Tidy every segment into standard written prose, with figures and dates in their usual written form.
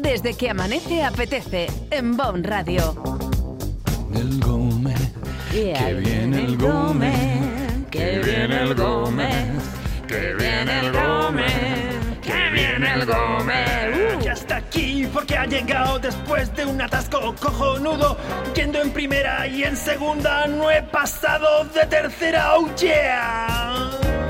Desde que amanece apetece en Bon Radio. El Gómez, que viene el Gómez, que viene el Gómez, que viene el Gómez, que viene el Gómez. Ya está aquí porque ha llegado después de un atasco cojonudo. Yendo en primera y en segunda no he pasado de tercera, oh yeah.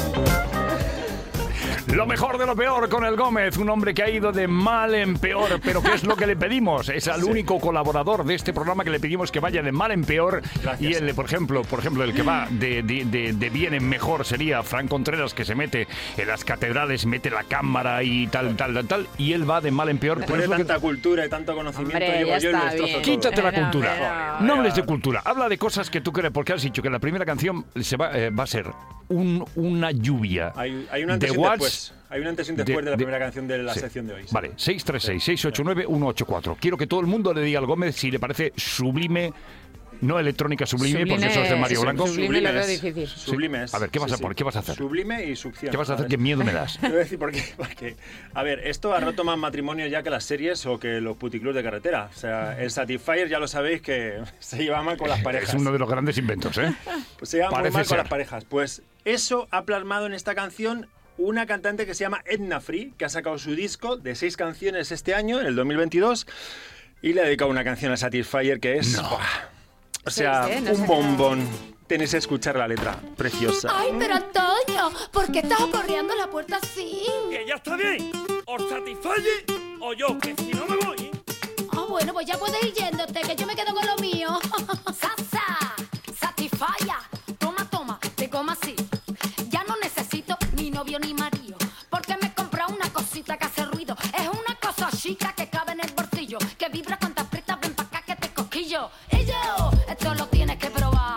Lo mejor de lo peor con el Gómez, un hombre que ha ido de mal en peor, pero ¿qué es lo que le pedimos? Es al único colaborador de este programa que le pedimos que vaya de mal en peor. Gracias. Y él, por ejemplo, el que va de bien en mejor sería Fran Contreras, que se mete en las catedrales, mete la cámara y tal, y él va de mal en peor. Tiene tanta cultura y tanto conocimiento. Hombre, yo y destrozo todo. Quítate la cultura. No hables de cultura. Habla de cosas que tú crees, porque has dicho que la primera canción va a ser una lluvia. Hay un antes y un después. Hay un antes y un después de la primera canción de la sección de hoy. Vale, 636-689-184. Quiero que todo el mundo le diga al Gómez si le parece sublime. No electrónica sublime, porque eso es de Mario Blanco. Sublime lo veo difícil. Sublime es. A ver, ¿qué vas a poner? ¿Qué vas a hacer? Sublime y succión. ¿Qué vas a hacer? ¿Qué miedo me das? Te voy a decir por qué. Porque, a ver, esto ha roto más matrimonio ya que las series o que los puticlubs de carretera. O sea, el Satisfyer ya lo sabéis que se lleva mal con las parejas. Es uno de los grandes inventos, ¿eh? Pues se lleva muy mal con las parejas. Pues eso ha plasmado en esta canción una cantante que se llama Edna Free, que ha sacado su disco de 6 canciones este año, en el 2022, y le ha dedicado una canción a Satisfyer que es... No. O sea, un bombón. Tenéis que escuchar la letra. Preciosa. Ay, pero Antonio, ¿por qué estás corriendo la puerta así? Que ya está bien. O Satisfyer o yo, que si no me voy. Ah, bueno, pues ya puedes ir yéndote, que yo me quedo con lo mío. Sasa, Satisfyer. Toma, te como así. Ya no necesito ni novio ni marido, porque me he comprado una cosita que hace ruido. Es una cosa chica que cabe en el bolsillo, que vibra cuando aprietas, ven pa' acá que te cosquillo. Y yo, esto lo tienes que probar.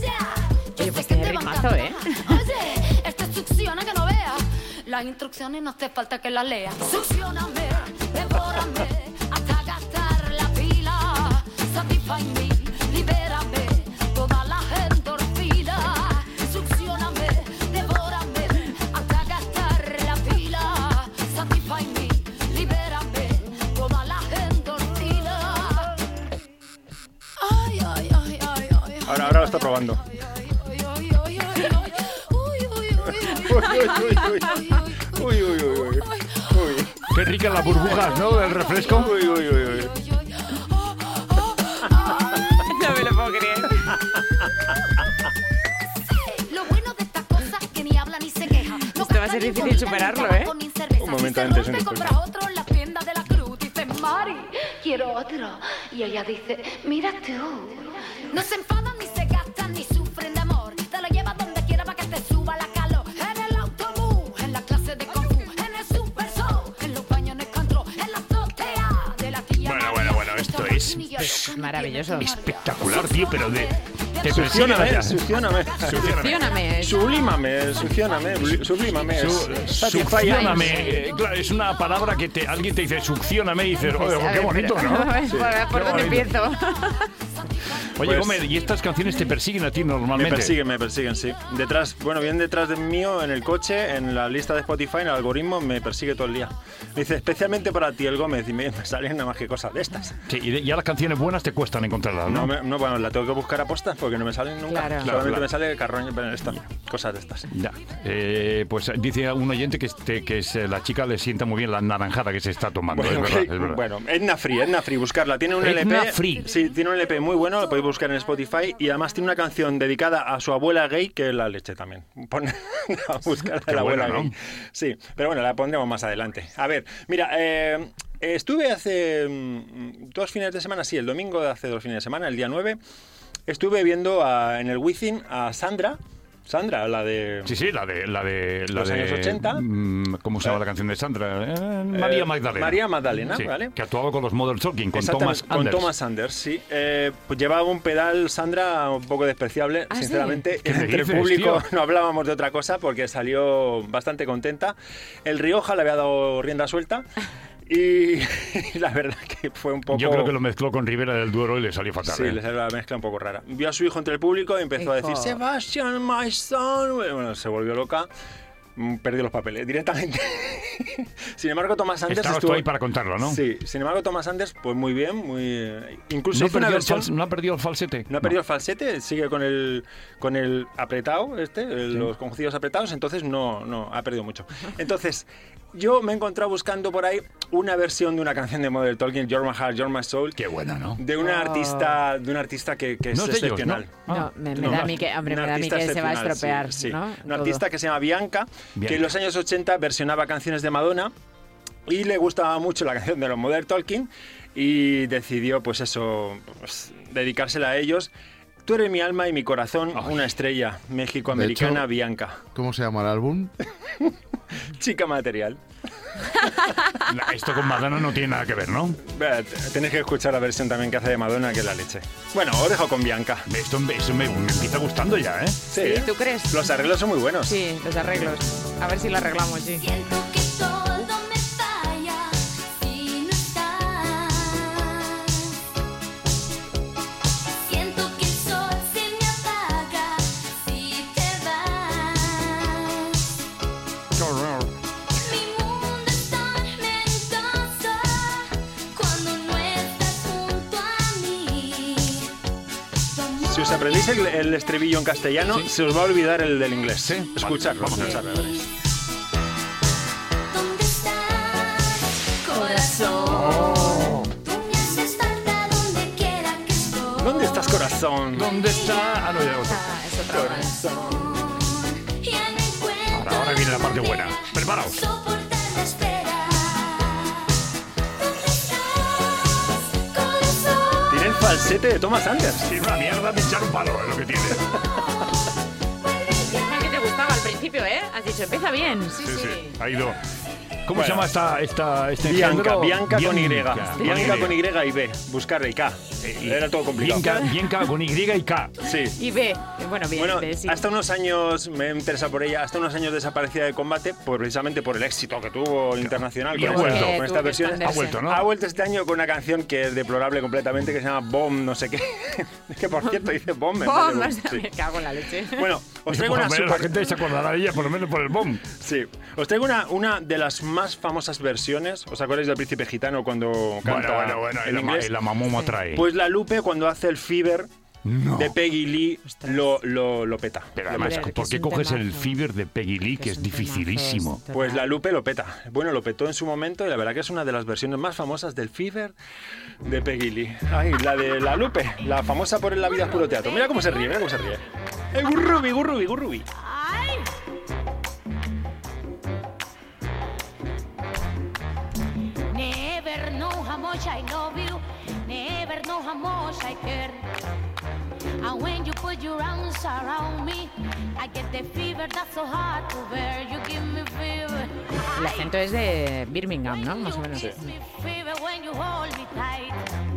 Oye, pues tiene ritmazo, ¿eh? Oye, esto succiona que no veas. Las instrucciones no hace falta que las leas. Succioname, devórame, hasta gastar la pila. Satisfy me, libérame, toda la endorfina. Succioname, devórame, hasta gastar la pila. Satisfy me, libérame, toda la endorfina. Ay. Ahora lo está probando. Uy. Qué ricas las burbujas, ¿no? Del refresco. Uy. No me lo puedo creer. Lo bueno de esta cosa es que ni habla ni se queja. Esto va a ser difícil superarlo, ¿eh? Un momento antes, un después. Compra otro en la tienda de la Cruz. Dice, Mari, quiero otro. Y ella dice, mira tú. No se enfadan ni se gastan ni sufren de amor. Te lo llevas donde quiera para que te suba la calor. En el autobús, en la clase de Kung Fu, en el Super Show, en los baños en el control, en la azotea de la tía. Bueno, esto es Maravilloso. espectacular, tío, pero te Succióname. Sublímame. Succióname. Claro, es una palabra que alguien te dice succióname y dices, oye, qué bonito, ¿no? ¿Por dónde empiezo? Oye, Gómez, ¿y estas canciones te persiguen a ti normalmente? Me persiguen, sí. Bien detrás de mío, en el coche, en la lista de Spotify, en el algoritmo, me persigue todo el día. Me dice, especialmente para ti, el Gómez, y me salen nada más que cosas de estas. Sí, y ya las canciones buenas te cuestan encontrarlas, ¿no? Bueno, la tengo que buscar a postas porque no me salen nunca. Claro. Solamente me sale carroña, pero cosas de estas. Ya. Pues dice un oyente que la chica le sienta muy bien la naranjada que se está tomando. Bueno, es verdad. Bueno, Edna Free, buscarla. Tiene un LP. Edna Free. Sí, tiene un LP muy bueno, lo podéis buscar en Spotify. Y además tiene una canción dedicada a su abuela gay, que es la leche también. A buscar a la abuela buena, gay. ¿no? Sí, pero bueno, la pondremos más adelante. A ver, mira, estuve hace 2 fines de semana, sí, el domingo de hace 2 fines de semana, el día 9, estuve viendo en el Wizzing a Sandra, la de... Sí, la de los años 80. ¿Cómo se llama la canción de Sandra? María Magdalena. María Magdalena, sí, ¿vale? Que actuaba con los Modern Talking, con Thomas Anders. Con Thomas Anders, sí. Pues llevaba un pedal, Sandra, un poco despreciable, sinceramente. ¿Sí? Entre el público no hablábamos de otra cosa porque salió bastante contenta. El Rioja le había dado rienda suelta. Y la verdad que fue un poco... Yo creo que lo mezcló con Ribera del Duero y le salió fatal. Sí, le salió la mezcla un poco rara. Vio a su hijo entre el público y empezó a decir, Sebastian, my son. Bueno, se volvió loca. Perdió los papeles directamente. Sin embargo, Thomas Anders Estabas tú ahí para contarlo, ¿no? Sí, sin embargo, Thomas Anders, pues muy bien, incluso ¿No hizo una versión... ¿No ha perdido el falsete? No ha perdido el falsete, sigue con el apretado, los conjuntivos apretados, entonces no ha perdido mucho. Entonces, yo me he encontrado buscando por ahí una versión de una canción de Modern Talking, You're My Heart, You're My Soul. Qué buena, ¿no? De una artista que es No es de ellos, excepcional. ¿no? No, me da a mí que, hombre, me da a mí que se va a estropear, sí. ¿no? Una Todo. artista que se llama Bianca, que en los años 80 versionaba canciones de Madonna y le gustaba mucho la canción de los Modern Talking y decidió, pues eso, dedicársela a ellos. Tú eres mi alma y mi corazón, una estrella mexicoamericana, De hecho, Bianca. ¿Cómo se llama el álbum? Chica material. Esto con Madonna no tiene nada que ver, ¿no? Tenéis que escuchar la versión también que hace de Madonna, que es la leche. Bueno, os dejo con Bianca. Esto me empieza gustando ya, ¿eh? Sí, ¿Sí? ¿Tú crees? Los arreglos son muy buenos. Sí, los arreglos. A ver si lo arreglamos, sí. Siento que todo me falla si no estás. Siento que el sol se me apaga si te vas. Mi mundo es tormentoso cuando no estás junto a mí. Tu amor Si os aprendéis el estribillo en castellano, se os va a olvidar el del inglés. Sí. Escuchadlo, Vale, vamos a vamos a escucharlo. veréis. ¿Dónde estás, corazón? Tú me haces falta donde quiera que estoy. ¿Dónde estás, corazón? ¿Dónde está? Ah, no, ya otro. Ah, es otra hora. Ya no encuentro Ahora viene la parte buena. Preparaos. soportar la espera. ¿Dónde estás, corazón? Tiene el falsete de Thomas Anders. Tiene una mierda pinchar un palo, es lo que tiene. Es que te gustaba al principio, ¿eh? Has dicho, empieza bien. Sí, Sí, sí. sí. Ha ido. ¿Cómo Bueno. se llama este Bianca, engendro? Bianca con Y. Bianca con Y. Y y B. Buscarle y K. Era todo complicado. Bianca con Y y K. Sí. Y B. Bueno, bien, Bueno, B, sí. hasta unos años, me he interesado por ella, hasta unos años desaparecida de combate, precisamente por el éxito que tuvo internacional Y ha con, vuelto. con Tuvo estas que versiones. expandirse. Ha vuelto, ¿no? Ha vuelto este año con una canción que es deplorable completamente, que se llama Bomb, no sé qué. Es que por cierto dice Bomb. en vez de ¡Bom! Bomb. Me cago en la leche. Sí. Bueno, os traigo Por una lo menos super... la gente se acordará de ella, por lo menos por el bomb. Sí, os traigo una de las más famosas versiones. ¿Os acordáis del Príncipe Gitano cuando canta en inglés? La mamoma trae. Pues la Lupe cuando hace el Fever No. de Peggy Lee lo peta. Pero además, Joder, que ¿por es qué un coges el temazo. Fever de Peggy Lee, que es un dificilísimo? temazo, Pues la total. Lupe lo peta. Bueno, lo petó en su momento y la verdad que es una de las versiones más famosas del Fever de Peggy Lee. Ay, la de la Lupe, la famosa por La vida es puro teatro. Mira cómo se ríe, mira cómo se ríe. Gurrubi, gurrubi, gurrubi. Never know how much I love you. Never know how much I care. And when you put your arms around me, I get the fever that's so hard to bear. You give me fever. El acento es de Birmingham, ¿no? Más o menos. Gives me fever when you hold me tight.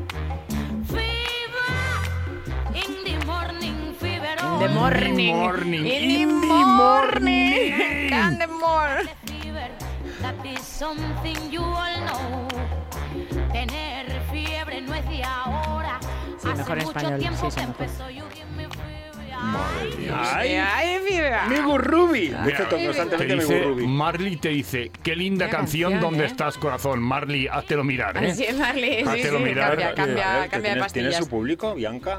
Fever in the morning, fever In the morning. morning. In the In the morning. morning. And the more. fever, that is something you all know. Tener fiebre no es de ahora. Sí, mejor en Hace español, mucho tiempo sí, que mejor. empezó. You give me fever. Ay, ¡Ay, viva! mi Gurrubi. Dice Mira, te constantemente mi dice, Gurrubi. Marley te dice, qué linda Qué canción, canción, ¿dónde ¿eh? estás, corazón? Marley, háztelo mirar, ¿eh? Así es, Marley. Sí, Háztelo sí, mirar, cambia, que- cambia, A ver, que cambia de tiene pastillas. su público, Bianca.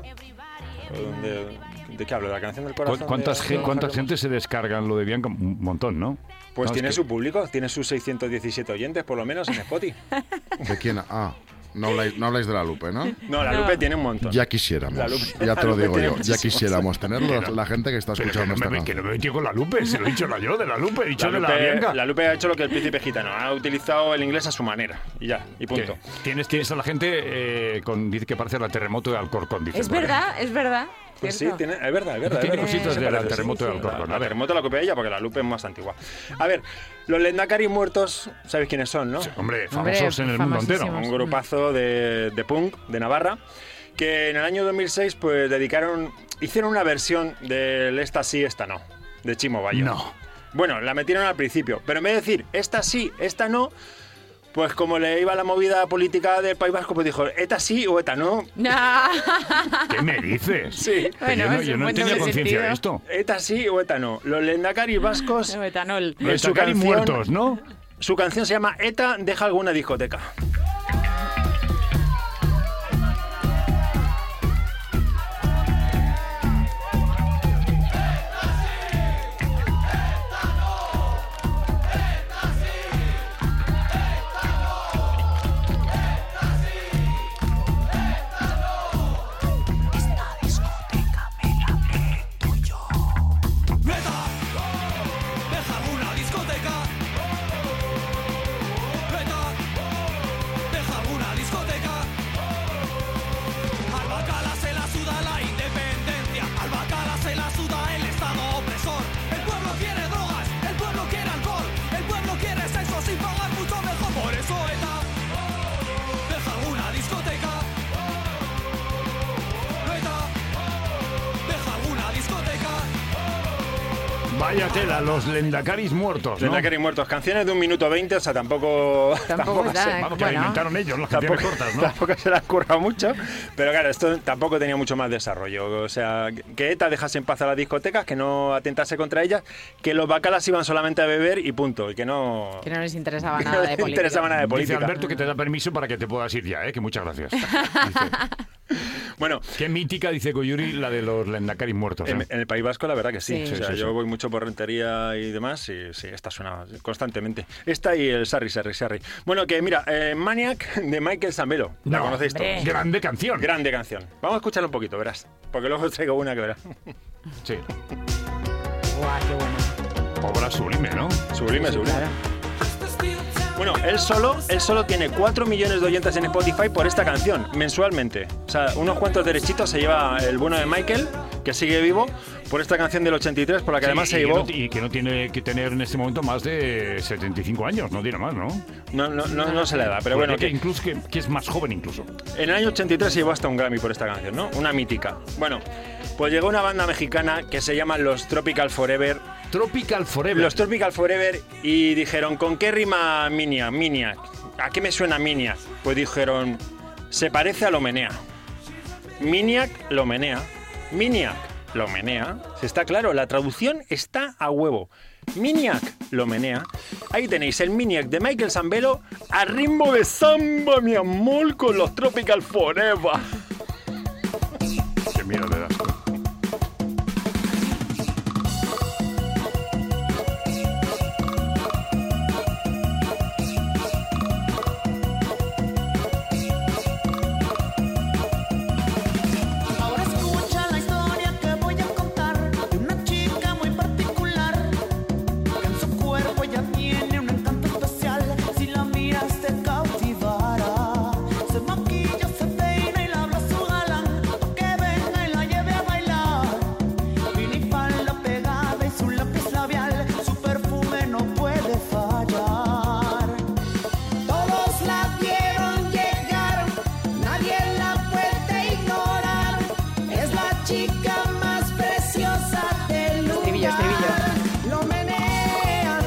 ¿De qué hablo? ¿De la canción del corazón? ¿Cuántas de- ¿Cuánta gente se descargan lo de Bianca? Un montón, ¿no? Pues No, tiene es su público, tiene sus 617 oyentes, por lo menos, en Spotify. ¿De quién? Ah, no habláis de la Lupe, ¿no? No, la Lupe tiene un montón. Ya quisiéramos, La Lupe- ya te la lo Lupe digo tiene yo, ya muchísimos. quisiéramos tenerlo la gente que está Pero que escuchando no, esta que canción. no me metí con la Lupe, se lo he dicho yo de la Lupe, he dicho de la Bianca. La Lupe ha hecho lo que el príncipe gitano, ha utilizado el inglés a su manera. Y ya, y punto. ¿Qué? Tienes a la gente dice que parece la terremoto de Alcorcón. Dice Es por ahí. verdad, es verdad. Pues sí, Cierto. es verdad, es verdad. Tiene es verdad. cositas Se del parece, terremoto de Alcorcón. La A ver. terremoto la copia ella porque la Lupe es más antigua. A ver, los Lendakari muertos, ¿sabéis quiénes son, no? Sí, hombre, Hombre, famosos en el mundo entero. famosísimos. Un grupazo de punk de Navarra que en el año 2006 pues hicieron una versión del Esta sí, esta no, de Chimo Bayo. No. Bueno, la metieron al principio, pero en vez de decir esta sí, esta no, pues como le iba la movida política del País Vasco, pues dijo esta sí o esta no. No. ¿Qué me dices? Sí. Pero Bueno, es yo un no buen tenía doble conciencia de sentido. esto. Esta sí o esta no. Los Lendakari vascos No, etanol. en su Lendakari canción- muertos, ¿no? Su canción se llama ETA deja alguna discoteca. Vaya tela, los Lendakaris muertos, ¿no? Lendakaris muertos, canciones de 1 minuto 20, o sea, tampoco Vamos, que la inventaron ellos, las canciones cortas, ¿no? Tampoco se le ha currado mucho, pero claro, esto tampoco tenía mucho más desarrollo. O sea, que ETA dejase en paz a las discotecas, que no atentase contra ellas, que los bacalas iban solamente a beber y punto, y que no... Que no les interesaba nada de política. Interesaba nada de política. Dice Alberto que te da permiso para que te puedas ir ya, que muchas gracias. Dice, bueno, qué mítica, dice Goyuri, la de los Lendakaris muertos. En el País Vasco la verdad que sí. Sí. O sea, Sí. yo voy mucho por Rentería y demás, y sí, esta suena constantemente. Esta y el Sarri. Bueno, que mira, Maniac de Michael Zambello. La No, conocéis hombre. todos. Grande canción. Grande canción. Vamos a escucharla un poquito, verás. Porque luego os traigo una que verás. Sí. Guau, qué bueno. Obra sublime, ¿no? Sublime. Claro. Bueno, él solo tiene 4 millones de oyentes en Spotify por esta canción, mensualmente. O sea, unos cuantos derechitos se lleva el bueno de Michael, que sigue vivo, por esta canción del 83, por la que Sí, además se y llevó... y que no tiene que tener en este momento más de 75 años, no tiene más, ¿no? No se le da, pero bueno, Porque que incluso que es más joven incluso. en el año 83 se llevó hasta un Grammy por esta canción, ¿no? Una mítica. Bueno, pues llegó una banda mexicana que se llama Los Tropical Forever. Tropical Forever. Los Tropical Forever, y dijeron, ¿con qué rima Miniac? ¿A qué me suena Miniac? Pues dijeron, se parece a lo menea. Miniac lo menea. Miniac lo menea. Si está claro, la traducción está a huevo. Miniac lo menea. Ahí tenéis el Miniac de Michael Zambello a ritmo de samba, mi amor, con los Tropical Forever. Qué miedo le das. Ahora escucha la historia que voy a contar de una chica muy particular, que en su cuerpo ya tiene un encanto especial. Si la miras te cautivará. Se maquilla, se peina y le habla a su galán, que venga y la lleve a bailar. Minifalda pegada y su lápiz labial, su perfume no puede fallar. Todos la vieron llegar, nadie la puede ignorar. Es la chica más preciosa del lugar. Estribillo. Lo menea,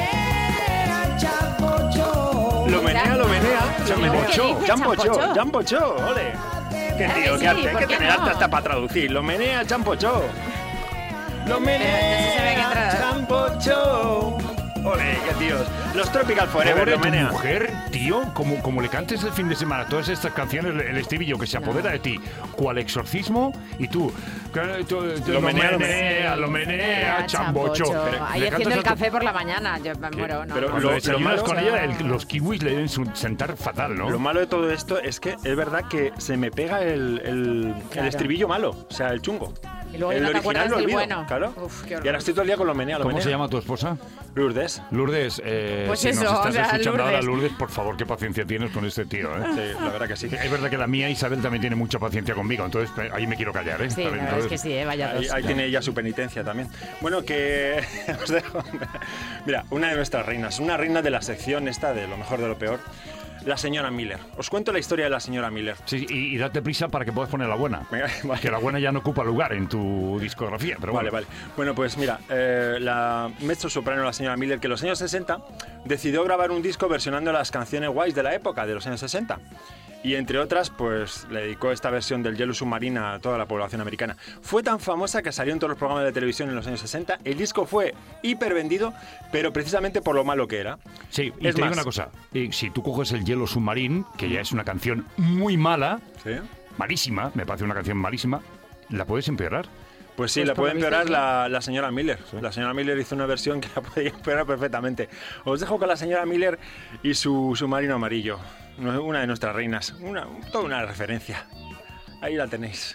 chapocho. Lo menea. Champocho. Champocho, champocho, ole. Qué tío, Sí, qué arte, hay ¿por que qué tener arte no? hasta para traducir. Lo menea, champocho. Lo no se ve que menea, entra. champocho. Ole, qué tíos. Los Tropical Forever, Pobre lo tu menea. mujer, tío, como le cantes el fin de semana todas estas canciones, el estribillo que se apodera de ti, cual exorcismo, y tú, lo menea, chambocho. Ahí Le haciendo cantas el a tu- café por la mañana. Yo me muero, ¿no? pero Cuando lo desayunas malo- con ella, los kiwis le deben sentar fatal, ¿no? Lo malo de todo esto es que es verdad que se me pega el Claro. estribillo malo, o sea, el chungo. Y luego el ya no te acuerdas lo del olvido, bueno. claro. Uf, qué Y horror. ahora estoy todo el día con lo menea, lo ¿Cómo menea. se llama tu esposa? Lourdes. Lourdes, Pues si eso, nos estás o sea, escuchando ahora, Lourdes. Lourdes, por favor, qué paciencia tienes con este tío, ¿eh? Sí, la verdad que sí. Es verdad que la mía Isabel también tiene mucha paciencia conmigo, entonces ahí me quiero callar, ¿eh? Sí, la ¿Sabes? verdad es que Entonces, sí, vaya Ahí, dos. ahí tiene ella su penitencia también. Bueno, que os dejo. Mira, una de nuestras reinas, una reina de la sección esta de lo mejor de lo peor, la señora Miller. Os cuento la historia de la señora Miller. Sí, y date prisa para que puedas poner la buena. Venga, vale. Que la buena ya no ocupa lugar en tu discografía, pero Vale, bueno. vale. Bueno, pues mira, la mezzo-soprano, la señora Miller, que en los años 60 decidió grabar un disco versionando las canciones guays de la época, de los años 60. Y entre otras, pues le dedicó esta versión del Yellow Submarine a toda la población americana. Fue tan famosa que salió en todos los programas de televisión en los años 60. El disco fue hipervendido, pero precisamente por lo malo que era. Sí, y te digo una cosa. Si tú coges el Yellow Submarine, que ya es una canción muy mala, ¿Sí? malísima, me parece una canción malísima, ¿la puedes empeorar? Pues sí, Pues la por puede lo visto, empeorar sí. la señora Miller. La señora Miller hizo una versión que la podía empeorar perfectamente. Os dejo con la señora Miller y su submarino amarillo. Una de nuestras reinas. Toda una referencia. Ahí la tenéis.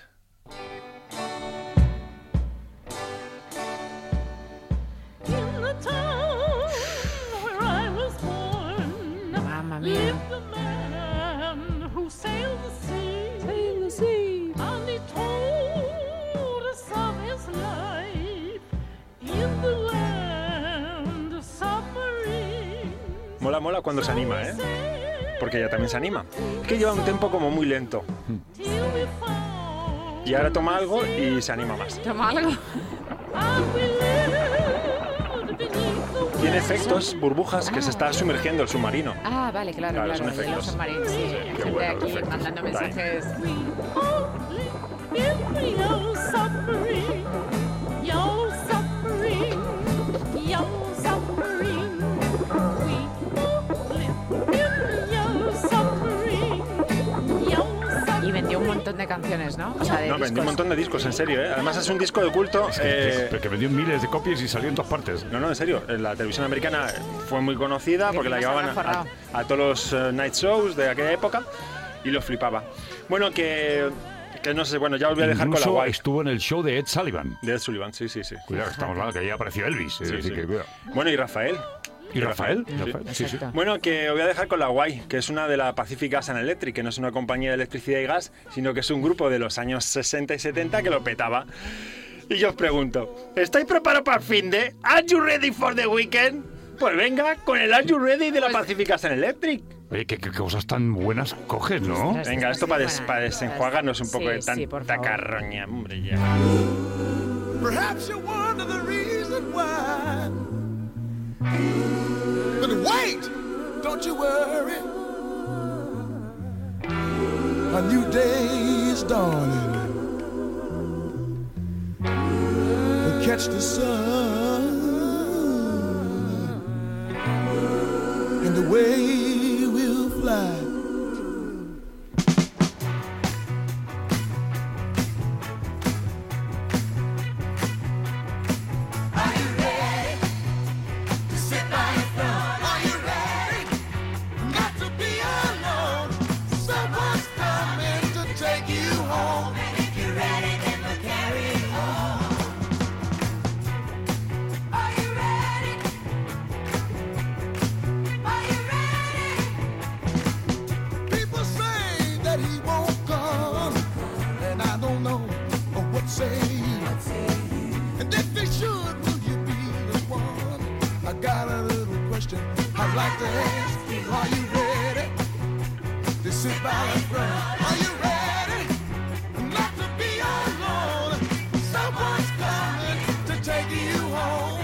Mamma mía. Mola cuando se anima, ¿eh? Porque ella también se anima. Es que lleva un tempo como muy lento. Y ahora toma algo y se anima más. Toma algo. Tiene efectos, burbujas, que se está sumergiendo el submarino. Ah, vale, claro. Son efectos. Los submarinos, sí. Hay qué gente bueno, aquí efectos. mandando mensajes. Y vendió un montón de canciones, ¿no? O sea, de No, vendió discos. un montón de discos, en serio, ¿eh? Además es un disco de culto. Que vendió miles de copias y salió en todas partes. No, en serio. La televisión americana fue muy conocida porque la nos llevaban habrá forrado. a todos los night shows de aquella época y los flipaba. Bueno, que no sé, bueno, ya os voy a dejar con la Incluso guay. estuvo en el show de Ed Sullivan. De Ed Sullivan, sí. Cuidado, estamos hablando que ahí apareció Elvis. Sí, Es decir, sí. que, cuidado. Bueno, y Rafael. ¿Y Rafael? Sí. Rafael, sí, sí. Exacto. Bueno, que os voy a dejar con la guay, que es una de la Pacific Gas and Electric, que no es una compañía de electricidad y gas, sino que es un grupo de los años 60 y 70 que lo petaba. Y yo os pregunto, ¿estáis preparados para el fin de? ¿Are you ready for the weekend? Pues venga, con el Are you ready de la Pacific Gas and Electric. Oye, qué cosas tan buenas coges, ¿no? Ostras. Venga, esto para desenjuagarnos un poco Sí, de sí, por tanta favor. carroña, hombre, ya. Perhaps you wonder the reason why. But wait, don't you worry. A new day is dawning. We'll catch the sun, and away we'll fly. People say that he won't come, and I don't know what say. And if he should, will you be the one? I got a little question I'd like to ask. Are you ready to sit by the front? Are you ready not to be alone? Someone's coming to take you home.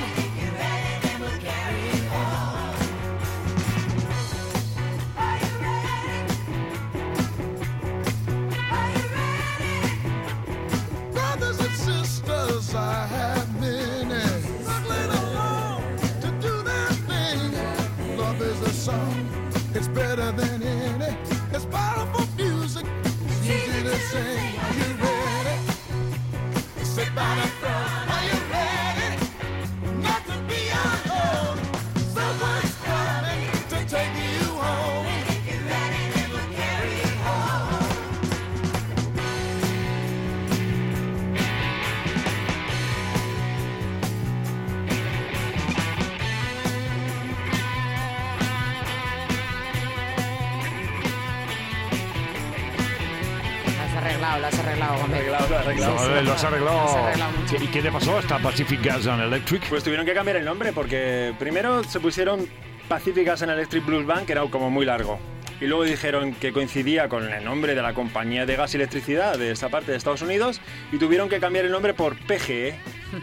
Brothers and sisters, I have many struggling along to do their thing. Love is a song, it's better than any. It's powerful music, it's easy to sing. Are you ready? Sit by the front. Are you ready? Not to be alone. Someone's coming to take you home. Lo has arreglado, Gómez. Arreglado. Lo has arreglado. Lo has arreglado mucho. ¿Y qué le pasó hasta Pacific Gas and Electric? Pues tuvieron que cambiar el nombre porque primero se pusieron Pacific Gas and Electric Blues Band, que era como muy largo. Y luego dijeron que coincidía con el nombre de la compañía de gas y electricidad de esa parte de Estados Unidos y tuvieron que cambiar el nombre por PGE.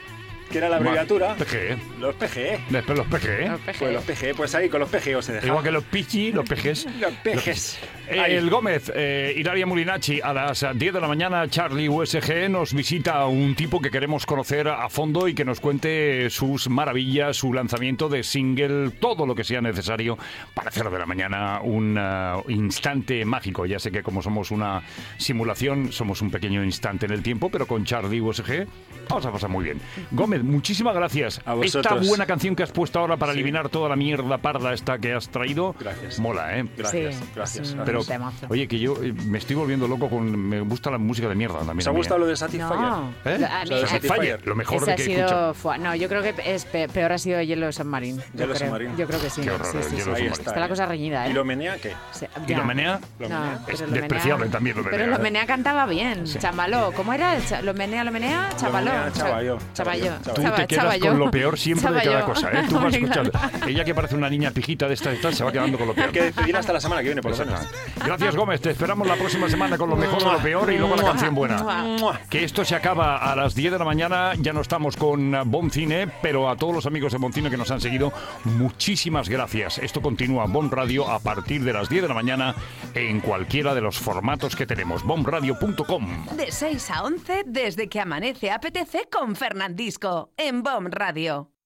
que era la abreviatura. PGE. Los PGE. Después los PGE. Los PG. Pues los PGE, pues ahí con los PGE se dejaban. Igual que los pichi, los PGs. Los PGs. Ahí. El Gómez, Hilaria Mulinacci, a las 10 de la mañana, Charlie USG nos visita un tipo que queremos conocer a fondo y que nos cuente sus maravillas, su lanzamiento de single, todo lo que sea necesario para hacer de la mañana un instante mágico. Ya sé que como somos una simulación, somos un pequeño instante en el tiempo, pero con Charlie USG vamos a pasar muy bien. Gómez, muchísimas gracias. A vosotros. Esta buena canción que has puesto ahora para Sí. eliminar toda la mierda parda esta que has traído, Gracias. mola, ¿eh? Gracias, Sí, gracias. es un Pero, temazo. oye, que yo me estoy volviendo loco me gusta la música de mierda también. ¿Os ha a mí, gustado ¿eh? lo de Satisfyer? No, ¿Eh? a O mí, sea, de Satisfyer, lo mejor ese ha que he escuchado. sido, no, yo creo que peor ha sido Yellow Submarine. Yellow Yo creo. Submarine. Yo creo que sí. Qué horror, sí, sí, sí. Yellow Ahí Submarine. Está la cosa reñida, ¿eh? ¿Y lo menea qué? Sí, ¿Y ya. lo menea? Lo No, menea. pero Es lo menea- despreciable también lo menea, Pero lo ¿eh? menea cantaba bien. Chamaló. ¿Cómo era? Lo menea, chavaló. menea, chavallo. Chavallo. Tú te quedas con lo peor siempre de cada cosa, ¿eh? Tú vas Hombre, escuchando. claro. Ella que parece una niña pijita de esta y tal, se va quedando con lo peor. Hay que despedir hasta la semana que viene, por lo menos. Gracias, Gómez. Te esperamos la próxima semana con lo mejor de lo peor y luego la canción buena. Mua. Que esto se acaba a las 10 de la mañana. Ya no estamos con Bon Cine, pero a todos los amigos de Bon Cine que nos han seguido, muchísimas gracias. Esto continúa Bon Radio a partir de las 10 de la mañana en cualquiera de los formatos que tenemos. bonradio.com. De 6 a 11 desde que amanece apetece con Fernandisco en BOM Radio.